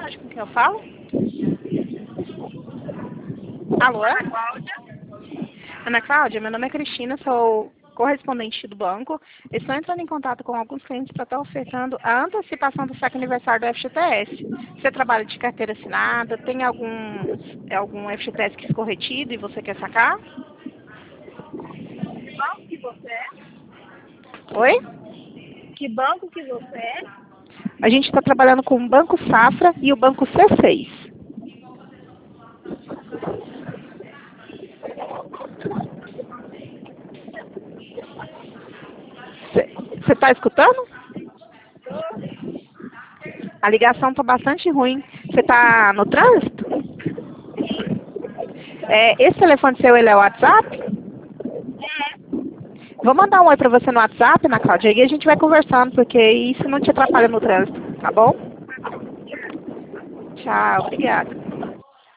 tarde, com quem eu falo? Alô? Ana Cláudia, meu nome é Cristina, sou correspondente do banco. Estou entrando em contato com alguns clientes para estar ofertando a antecipação do saque aniversário do FGTS. Você trabalha de carteira assinada? Tem algum FGTS que ficou retido e você quer sacar? Que banco que você é? Oi? Que banco que você é? A gente está trabalhando com o Banco Safra e o Banco C6. Você está escutando? A ligação está bastante ruim. Você está no trânsito? Esse telefone seu, ele é o WhatsApp? Vou mandar um oi para você no WhatsApp, Ana Cláudia, e a gente vai conversando, porque isso não te atrapalha no trânsito, tá bom? Tchau, obrigada.